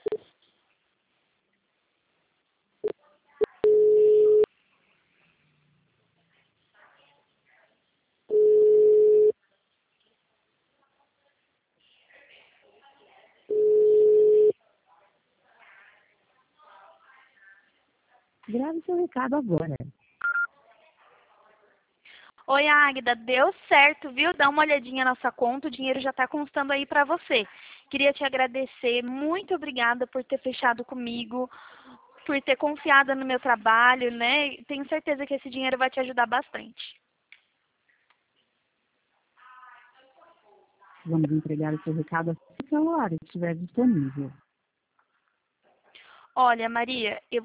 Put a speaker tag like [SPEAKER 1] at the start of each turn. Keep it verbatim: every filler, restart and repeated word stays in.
[SPEAKER 1] Grave seu recado agora.
[SPEAKER 2] Oi, Águida, deu certo, viu? Dá uma olhadinha na sua conta, o dinheiro já está constando aí para você. Queria te agradecer, muito obrigada por ter fechado comigo, por ter confiado no meu trabalho, né? Tenho certeza que esse dinheiro vai te ajudar bastante.
[SPEAKER 1] Vamos entregar o seu recado assim que o celular estiver disponível.
[SPEAKER 2] Olha, Maria, eu